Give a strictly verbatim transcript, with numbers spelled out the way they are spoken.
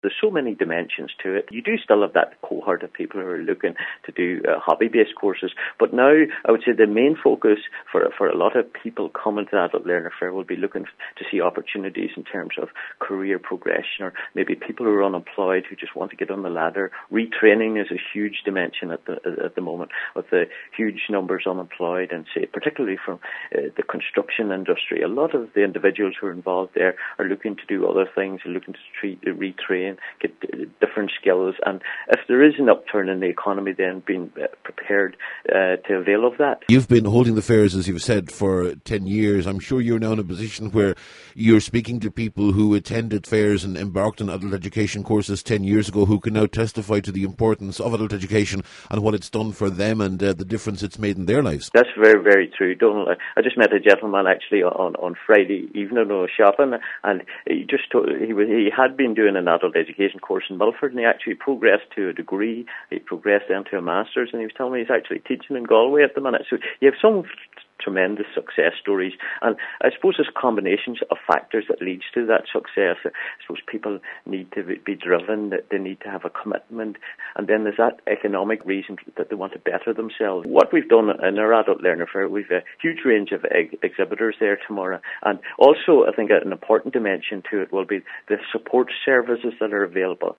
there's so many dimensions to it. You do still have that cohort of people who are looking to do uh, hobby-based courses, but now I would say the main focus for for a lot of people coming to the Adult Learner Fair will be looking to see opportunities in terms of career progression, or maybe people who are unemployed who just want to get on the ladder. Retraining is a huge dimension at the at the moment, with the huge numbers unemployed, and say particularly from uh, the construction industry. A lot of the individuals who are involved there are looking to do other things, are looking to treat, uh, retrain, get uh, different skills, and if there is an upturn in the economy, then being uh, prepared uh, to avail of that. You've been holding the fairs, as you've said, for ten years. I'm sure you're now in a position where you're speaking to people who attended fairs and embarked on adult education courses ten years ago, who can now testify to the importance of adult education and what it's done for them, and uh, the difference it's made in their lives. That's very, very true, Donald. I just met a gentleman actually on, on Friday evening. I was shopping, and he just told, he was, he had been doing an adult education course in Milford, and he actually progressed to a degree. He progressed into a master's, and he was telling me he's actually teaching in Galway at the minute. So you have some tremendous success stories, and I suppose there's combinations of factors that leads to that success. I suppose people need to be driven, that they need to have a commitment, and then there's that economic reason that they want to better themselves. What we've done in our Adult Learner Fair, we've a huge range of ex- exhibitors there tomorrow, and also I think an important dimension to it will be the support services that are available.